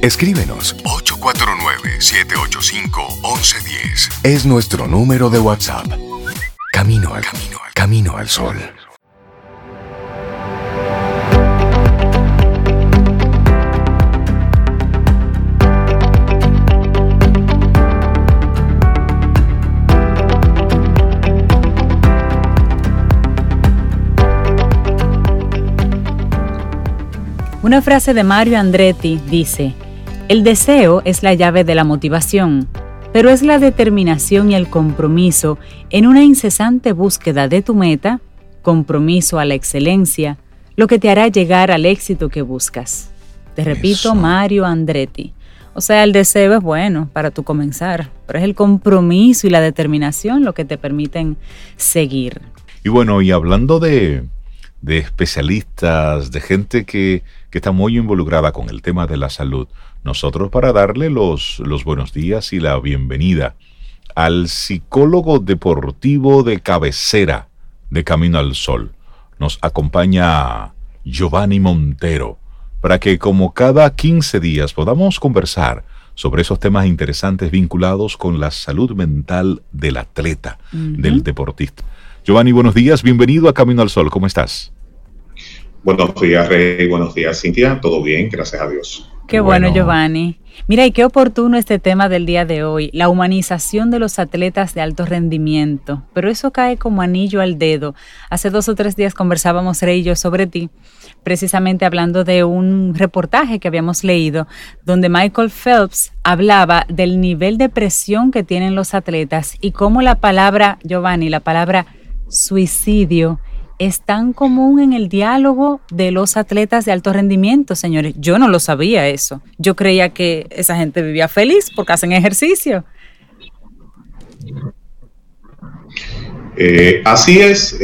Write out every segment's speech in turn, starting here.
Escríbenos 849-785-1110. Es nuestro número de WhatsApp. Camino al Sol. Una frase de Mario Andretti dice: el deseo es la llave de la motivación, pero es la determinación y el compromiso en una incesante búsqueda de tu meta, compromiso a la excelencia, lo que te hará llegar al éxito que buscas. Te repito, eso. Mario Andretti. O sea, el deseo es bueno para tu comenzar, pero es el compromiso y la determinación lo que te permiten seguir. Y bueno, y hablando de especialistas, de gente que está muy involucrada con el tema de la salud, nosotros para darle los buenos días y la bienvenida al psicólogo deportivo de cabecera de Camino al Sol, nos acompaña Giovanni Montero, para que como cada 15 días podamos conversar sobre esos temas interesantes vinculados con la salud mental del atleta, del deportista. Giovanni, buenos días, bienvenido a Camino al Sol, ¿cómo estás? Buenos días, Rey. Buenos días, Cintia. ¿Todo bien? Gracias a Dios. Qué bueno, Giovanni. Mira, y qué oportuno este tema del día de hoy, la humanización de los atletas de alto rendimiento. Pero eso cae como anillo al dedo. Hace 2 o 3 días conversábamos, Rey y yo, sobre ti, precisamente hablando de un reportaje que habíamos leído, donde Michael Phelps hablaba del nivel de presión que tienen los atletas y cómo la palabra, Giovanni, la palabra suicidio, es tan común en el diálogo de los atletas de alto rendimiento, señores. Yo no lo sabía eso. Yo creía que esa gente vivía feliz porque hacen ejercicio. Así es.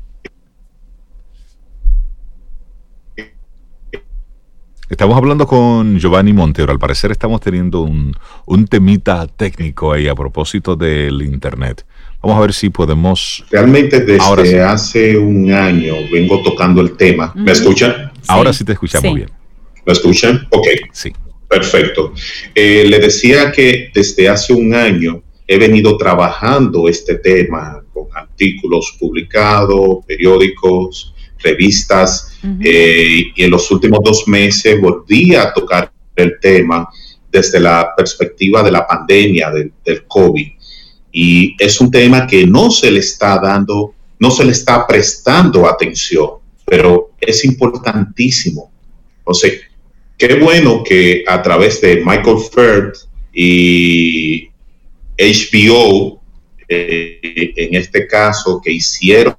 Estamos hablando con Giovanni Montero. Al parecer estamos teniendo un temita técnico ahí a propósito del internet. Vamos a ver si podemos... Realmente desde hace un año vengo tocando el tema. ¿Me escuchan? Sí. Ahora sí te escuchamos bien. ¿Me escuchan? Ok. Sí. Perfecto. Le decía que desde hace un año he venido trabajando este tema con artículos publicados, periódicos, revistas, y en los últimos 2 meses volví a tocar el tema desde la perspectiva de la pandemia del COVID. Y es un tema que no se le está prestando atención, pero es importantísimo. O sea, qué bueno que a través de Michael Phelps y HBO, en este caso, que hicieron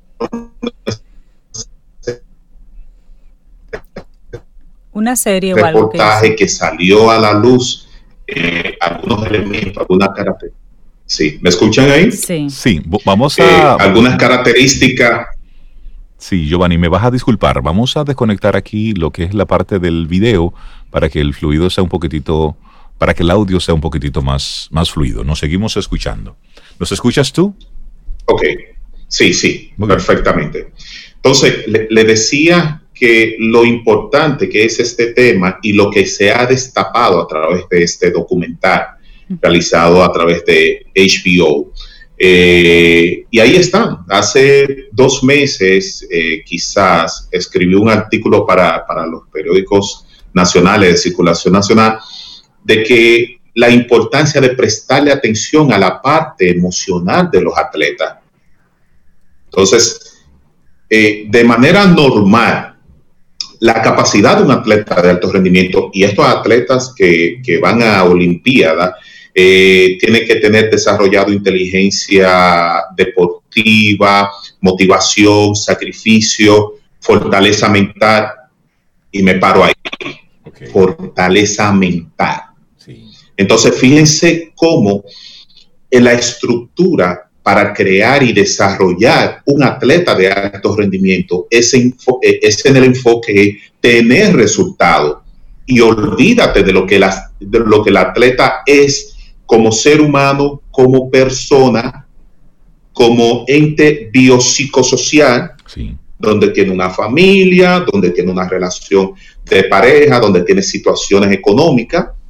una serie o algo reportaje que salió a la luz, algunos elementos, algunas características. Sí, ¿me escuchan ahí? Sí, vamos a... algunas características. Sí, Giovanni, me vas a disculpar. Vamos a desconectar aquí lo que es la parte del video para que el fluido sea un poquitito, para que el audio sea un poquitito más fluido. Nos seguimos escuchando. ¿Nos escuchas tú? Ok, sí, perfectamente. Entonces, le decía que lo importante que es este tema y lo que se ha destapado a través de este documental realizado a través de HBO. Y ahí están. Hace 2 meses, quizás, escribí un artículo para los periódicos nacionales de circulación nacional de que la importancia de prestarle atención a la parte emocional de los atletas. Entonces, de manera normal, la capacidad de un atleta de alto rendimiento, y estos atletas que van a Olimpiadas, tienen que tener desarrollado inteligencia deportiva, motivación, sacrificio, fortaleza mental, y me paro ahí. Okay. Fortaleza mental. Sí. Entonces, fíjense cómo en la estructura para crear y desarrollar un atleta de alto rendimiento es en el enfoque tener resultados, y olvídate de lo que el atleta es como ser humano, como persona, como ente biopsicosocial, sí, donde tiene una familia, donde tiene una relación de pareja, donde tiene situaciones económicas,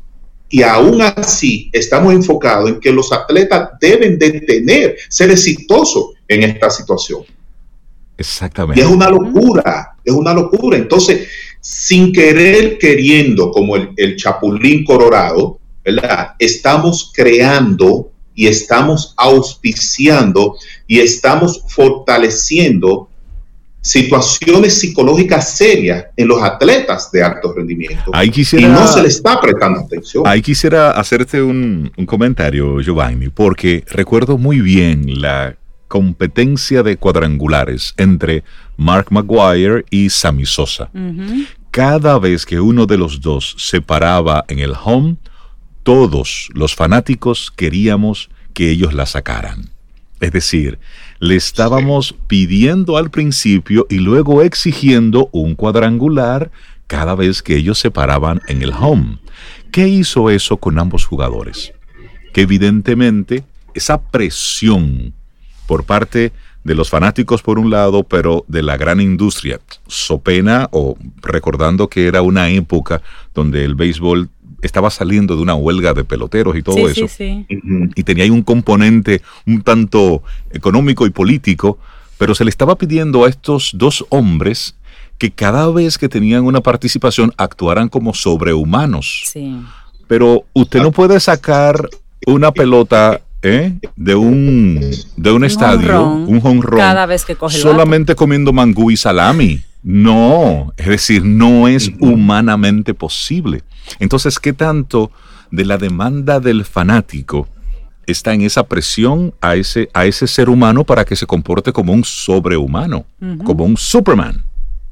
Y aún así estamos enfocados en que los atletas deben de ser exitosos en esta situación. Exactamente. Y es una locura, es una locura. Entonces, sin querer, queriendo, como el Chapulín Colorado, ¿verdad? Estamos creando y estamos auspiciando y estamos fortaleciendo situaciones psicológicas serias en los atletas de alto rendimiento. Y no se le está prestando atención. Ahí quisiera hacerte un comentario, Giovanni, porque recuerdo muy bien la competencia de cuadrangulares entre Mark Maguire y Sammy Sosa. Uh-huh. Cada vez que uno de los dos se paraba en el home, todos los fanáticos queríamos que ellos la sacaran. Es decir, le estábamos pidiendo al principio y luego exigiendo un cuadrangular cada vez que ellos se paraban en el home. ¿Qué hizo eso con ambos jugadores? Que evidentemente esa presión por parte de los fanáticos por un lado, pero de la gran industria, so pena, o recordando que era una época donde el béisbol estaba saliendo de una huelga de peloteros y todo eso. Sí. Y tenía ahí un componente un tanto económico y político, pero se le estaba pidiendo a estos dos hombres que cada vez que tenían una participación actuaran como sobrehumanos. Sí. Pero usted no puede sacar una pelota de un estadio, un jonrón, cada vez que coge solamente comiendo mangú y salami. No, es decir, no es humanamente posible. Entonces, ¿qué tanto de la demanda del fanático está en esa presión a ese ser humano para que se comporte como un sobrehumano, como un Superman?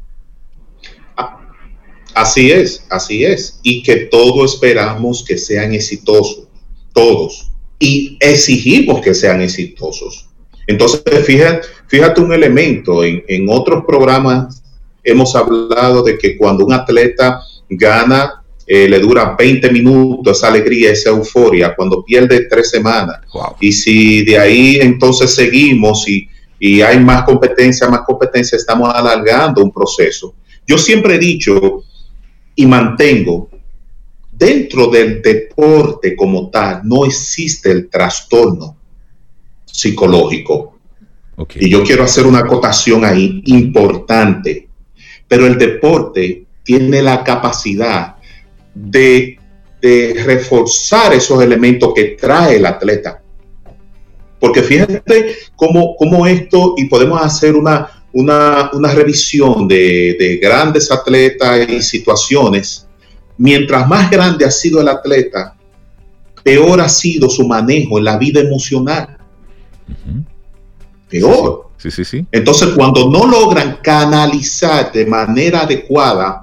Así es. Y que todos esperamos que sean exitosos, todos. Y exigimos que sean exitosos. Entonces, fíjate un elemento. En otros programas hemos hablado de que cuando un atleta gana, le dura 20 minutos esa alegría, esa euforia, cuando pierde 3 semanas. Wow. Y si de ahí entonces seguimos y hay más competencia, estamos alargando un proceso. Yo siempre he dicho y mantengo, dentro del deporte como tal, no existe el trastorno psicológico. Okay. Y yo quiero hacer una acotación ahí importante. Pero el deporte tiene la capacidad de reforzar esos elementos que trae el atleta. Porque fíjate cómo esto, y podemos hacer una revisión de grandes atletas y situaciones. Mientras más grande ha sido el atleta, peor ha sido su manejo en la vida emocional. Uh-huh. Peor. Sí. Entonces, cuando no logran canalizar de manera adecuada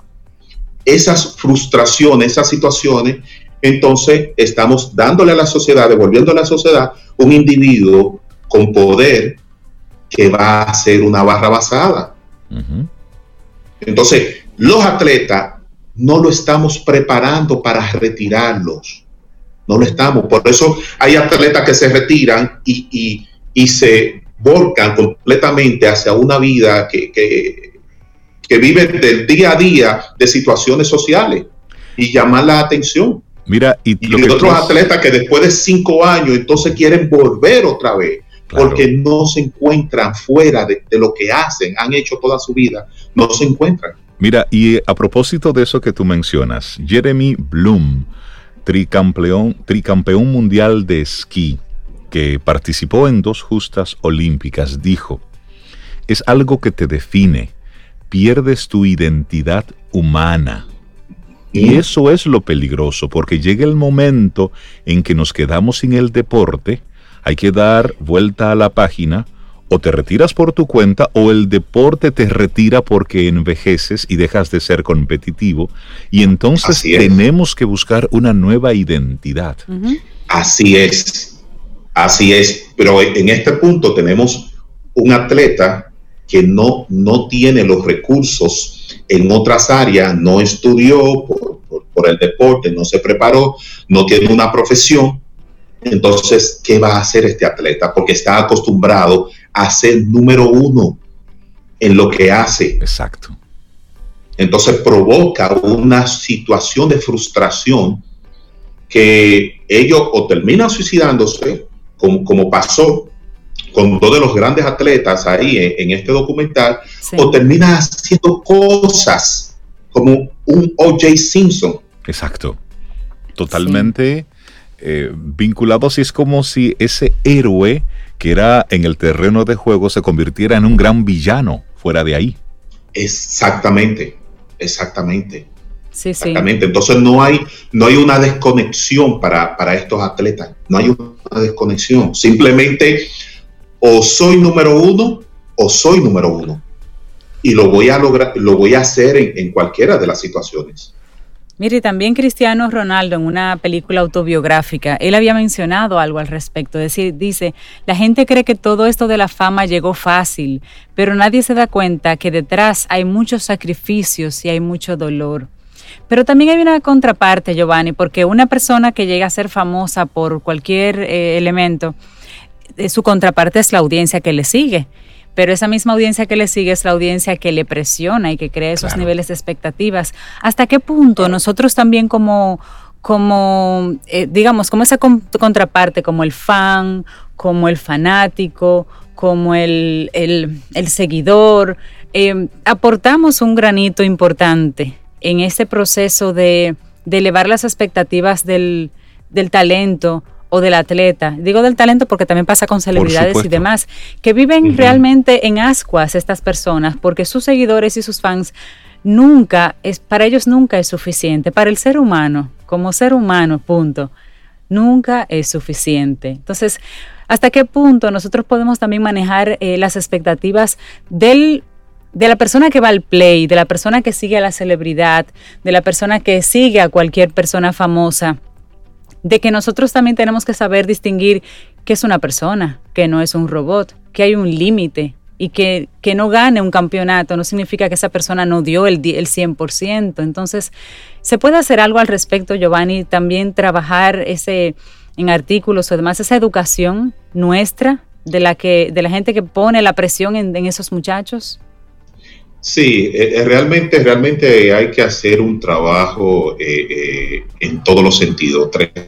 esas frustraciones, esas situaciones, entonces estamos dándole a la sociedad, devolviendo a la sociedad un individuo con poder que va a ser una barra basada. Uh-huh. Entonces, los atletas no lo estamos preparando para retirarlos. No lo estamos. Por eso hay atletas que se retiran y se volcan completamente hacia una vida que vive del día a día de situaciones sociales y llamar la atención. Mira, y otros atletas que después de 5 años entonces quieren volver otra vez, claro, porque no se encuentran fuera de lo que hacen, han hecho toda su vida, no se encuentran. Mira, y a propósito de eso que tú mencionas, Jeremy Bloom, tricampeón mundial de esquí, que participó en 2 justas olímpicas, dijo: es algo que te define, pierdes tu identidad humana. Y eso es lo peligroso, porque llega el momento en que nos quedamos sin el deporte, hay que dar vuelta a la página, o te retiras por tu cuenta, o el deporte te retira porque envejeces y dejas de ser competitivo, y entonces tenemos que buscar una nueva identidad. Uh-huh. Así es, pero en este punto tenemos un atleta que no tiene los recursos en otras áreas, no estudió por el deporte, no se preparó, no tiene una profesión. Entonces, ¿qué va a hacer este atleta? Porque está acostumbrado a ser número 1 en lo que hace. que ellos o terminan suicidándose, como pasó con dos de los grandes atletas ahí en este documental, sí, o terminan haciendo cosas como un O.J. Simpson. Exacto. Totalmente vinculados, y es como si ese héroe que era en el terreno de juego se convirtiera en un gran villano fuera de ahí. Exactamente. Sí. Exactamente. Entonces no hay una desconexión para estos atletas. No hay una desconexión. Simplemente o soy número uno o soy número uno. Y lo voy a lograr, lo voy a hacer en cualquiera de las situaciones. Mire, también Cristiano Ronaldo, en una película autobiográfica, él había mencionado algo al respecto. Dice, la gente cree que todo esto de la fama llegó fácil, pero nadie se da cuenta que detrás hay muchos sacrificios y hay mucho dolor. Pero también hay una contraparte, Giovanni, porque una persona que llega a ser famosa por cualquier elemento, su contraparte es la audiencia que le sigue. Pero esa misma audiencia que le sigue es la audiencia que le presiona y que crea esos niveles de expectativas. ¿Hasta qué punto nosotros también como digamos, como esa contraparte, como el fan, como el fanático, como el seguidor, aportamos un granito importante en ese proceso de elevar las expectativas del talento o del atleta? Digo del talento porque también pasa con celebridades y demás, que viven realmente en ascuas estas personas, porque sus seguidores y sus fans para ellos nunca es suficiente. Para el ser humano, como ser humano, punto, nunca es suficiente. Entonces, ¿hasta qué punto nosotros podemos también manejar las expectativas de la persona que va al play, de la persona que sigue a la celebridad, de la persona que sigue a cualquier persona famosa? De que nosotros también tenemos que saber distinguir qué es una persona, que no es un robot, que hay un límite, y que no gane un campeonato no significa que esa persona no dio el 100%. Entonces, ¿se puede hacer algo al respecto, Giovanni? También trabajar en artículos o demás, esa educación nuestra de la gente que pone la presión en esos muchachos. Sí, realmente hay que hacer un trabajo en todos los sentidos,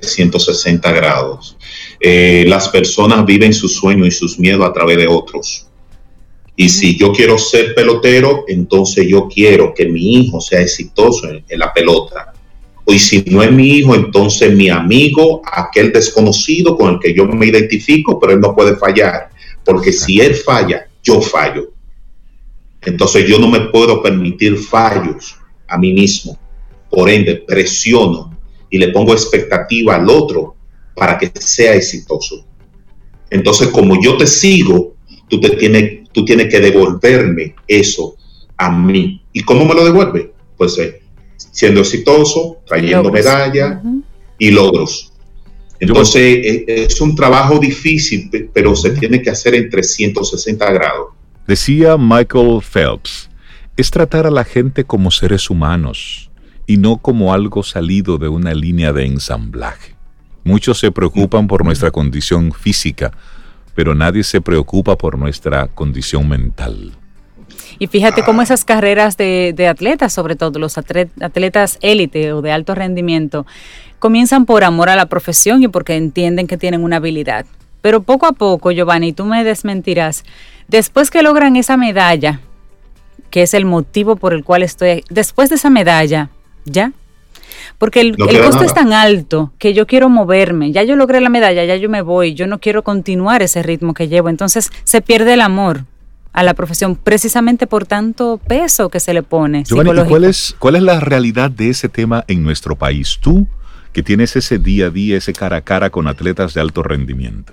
360 grados. Las personas viven sus sueños y sus miedos a través de otros. Y si yo quiero ser pelotero, entonces yo quiero que mi hijo sea exitoso en la pelota. Y si no es mi hijo, entonces mi amigo, aquel desconocido con el que yo me identifico, pero él no puede fallar. Porque si él falla, yo fallo. Entonces yo no me puedo permitir fallos a mí mismo. Por ende, presiono y le pongo expectativa al otro para que sea exitoso. Entonces, como yo te sigo, tú tienes que devolverme eso a mí. ¿Y cómo me lo devuelve? Pues siendo exitoso, trayendo medallas y logros. Entonces, es un trabajo difícil, pero se tiene que hacer en 360 grados. Decía Michael Phelps, es tratar a la gente como seres humanos y no como algo salido de una línea de ensamblaje. Muchos se preocupan por nuestra condición física, pero nadie se preocupa por nuestra condición mental. Y fíjate cómo esas carreras de atletas, sobre todo los atletas élite o de alto rendimiento, comienzan por amor a la profesión y porque entienden que tienen una habilidad. Pero poco a poco, Giovanni, tú me desmentirás, después que logran esa medalla, que es el motivo por el cual estoy, después de esa medalla, ¿ya? Porque el costo es tan alto que yo quiero moverme, ya yo logré la medalla, ya yo me voy, yo no quiero continuar ese ritmo que llevo, entonces se pierde el amor a la profesión precisamente por tanto peso que se le pone. Giovanni, ¿cuál es la realidad de ese tema en nuestro país? Tú, que tienes ese día a día, ese cara a cara con atletas de alto rendimiento.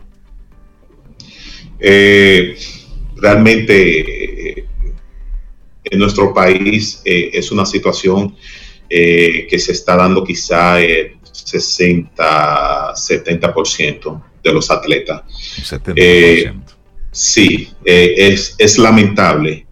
Realmente en nuestro país es una situación que se está dando quizá 60-70% de los atletas. 70%. Sí, es lamentable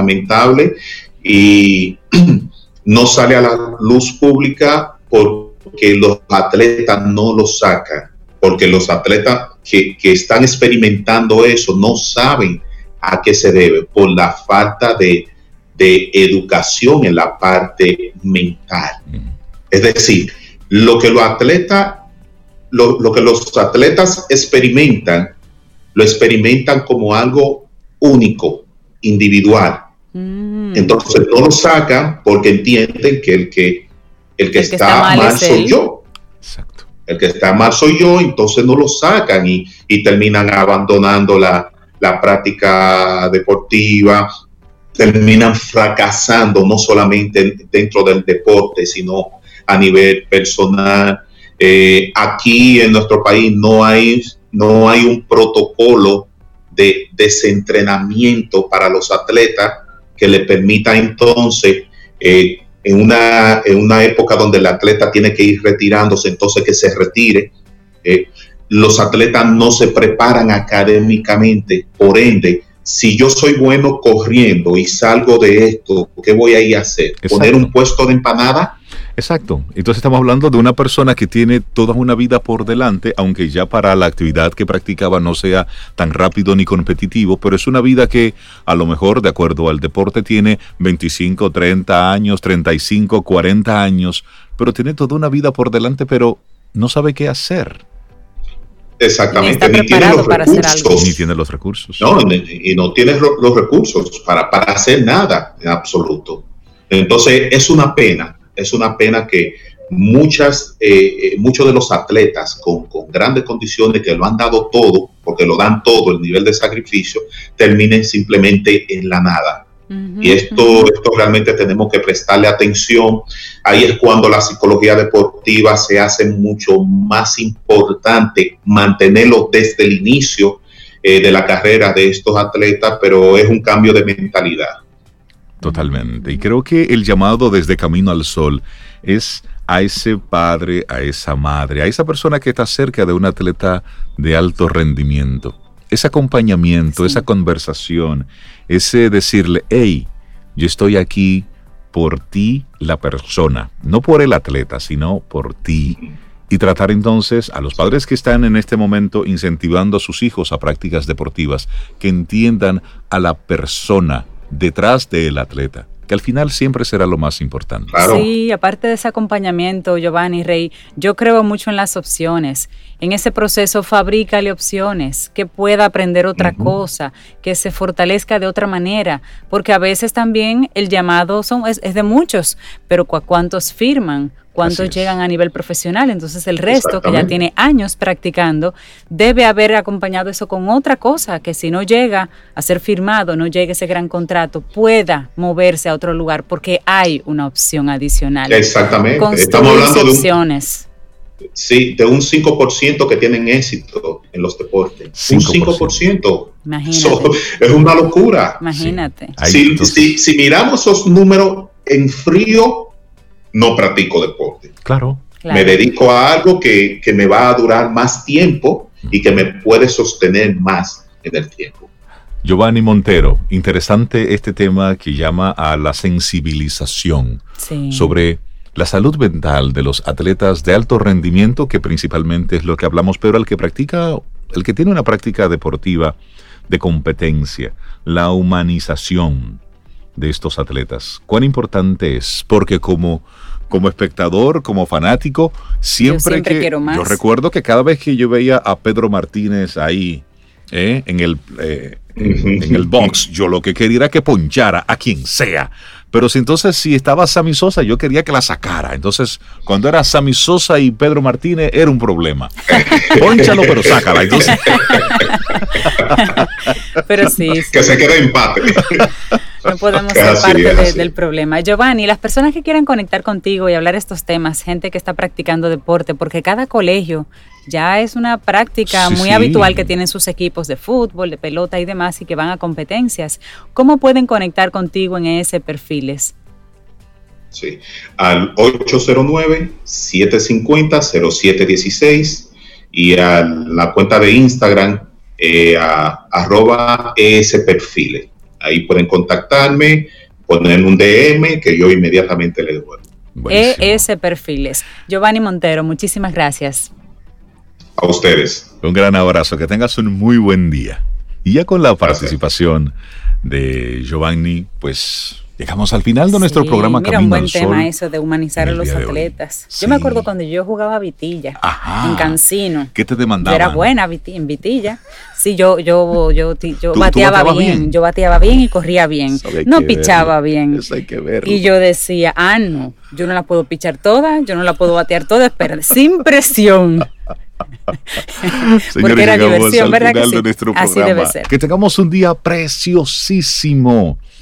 y no sale a la luz pública porque los atletas no lo sacan, porque los atletas que están experimentando eso no saben a qué se debe, por la falta de educación en la parte mental. Es decir, lo que los atletas lo que los atletas experimentan, lo experimentan como algo único, individual. Entonces no lo sacan porque entienden que el que está mal soy yo. Exacto. El que está mal soy yo, entonces no lo sacan y terminan abandonando la práctica deportiva, terminan fracasando no solamente dentro del deporte, sino a nivel personal. Aquí en nuestro país no hay un protocolo de desentrenamiento para los atletas que le permita entonces, en una época donde el atleta tiene que ir retirándose, entonces que se retire. Los atletas no se preparan académicamente, por ende, si yo soy bueno corriendo y salgo de esto, ¿qué voy a ir a hacer? Exacto. ¿Poner un puesto de empanada? Exacto. Entonces estamos hablando de una persona que tiene toda una vida por delante, aunque ya para la actividad que practicaba no sea tan rápido ni competitivo, pero es una vida que a lo mejor, de acuerdo al deporte, tiene 25, 30 años, 35, 40 años, pero tiene toda una vida por delante, pero no sabe qué hacer. Exactamente, ni tiene los recursos. Ni tiene los recursos. No, y no tiene los recursos para hacer nada en absoluto. Entonces es una pena que muchos de los atletas con grandes condiciones que lo han dado todo, porque lo dan todo, el nivel de sacrificio, terminen simplemente en la nada. Y esto realmente tenemos que prestarle atención. Ahí es cuando la psicología deportiva se hace mucho más importante, mantenerlo desde el inicio de la carrera de estos atletas, pero es un cambio de mentalidad. Totalmente. Y creo que el llamado desde Camino al Sol es a ese padre, a esa madre, a esa persona que está cerca de un atleta de alto rendimiento. Ese acompañamiento, sí, esa conversación, ese decirle, hey, yo estoy aquí por ti, la persona, no por el atleta, sino por ti. Y tratar entonces a los padres que están en este momento incentivando a sus hijos a prácticas deportivas, que entiendan a la persona detrás del atleta, que al final siempre será lo más importante. Claro. Sí, aparte de ese acompañamiento, Giovanni, Rey, yo creo mucho en las opciones. En ese proceso, fabrícale opciones, que pueda aprender otra cosa, que se fortalezca de otra manera, porque a veces también el llamado es de muchos, pero ¿cuántos firman? ¿Cuántos llegan a nivel profesional? Entonces el resto, que ya tiene años practicando, debe haber acompañado eso con otra cosa, que si no llega a ser firmado, no llega ese gran contrato, pueda moverse a otro lugar, porque hay una opción adicional. Exactamente. Estamos hablando de opciones. Sí, de un 5% que tienen éxito en los deportes. 5%. Un 5%. Imagínate. Es una locura. Imagínate. Sí. Si miramos esos números en frío, no practico deporte. Claro. Me dedico a algo que me va a durar más tiempo y que me puede sostener más en el tiempo. Giovanni Montero, interesante este tema que llama a la sensibilización sobre la salud mental de los atletas de alto rendimiento, que principalmente es lo que hablamos, pero el que tiene una práctica deportiva de competencia, la humanización de estos atletas. ¿Cuán importante es? Porque como espectador, como fanático, siempre quiero más. Yo recuerdo que cada vez que yo veía a Pedro Martínez ahí en el box, yo lo que quería era que ponchara a quien sea. Pero si estaba Sammy Sosa, yo quería que la sacara. Entonces, cuando era Sammy Sosa y Pedro Martínez, era un problema. Pónchalo, pero sácala. Entonces... pero sí. Que se quede empate. No podemos ser parte del problema. Giovanni, las personas que quieran conectar contigo y hablar estos temas, gente que está practicando deporte, porque cada colegio ya es una práctica muy habitual que tienen sus equipos de fútbol, de pelota y demás, y que van a competencias. ¿Cómo pueden conectar contigo en ese perfiles? Sí, al 809-750-0716 y a la cuenta de Instagram @esperfiles. Ahí pueden contactarme, poner un DM que yo inmediatamente les devuelvo. ES Perfiles. Giovanni Montero, muchísimas gracias. A ustedes. Un gran abrazo, que tengas un muy buen día. Y ya con la participación de Giovanni, pues Llegamos al final de nuestro programa Camino Camino al al Sol. Sol. Un buen tema eso de humanizar a los atletas. Yo me acuerdo cuando yo jugaba vitilla en Cancino. ¿Qué te demandaban? Yo era buena en vitilla. Sí, yo bateaba bien. Yo bateaba bien y corría bien. No pichaba bien. Eso hay que verlo. Y yo decía, no, yo no la puedo pichar toda, yo no la puedo batear toda, espera, sin presión. Señores, porque era llegamos diversión, al ¿verdad final que sí? de nuestro Así programa. debe ser. Que tengamos un día preciosísimo.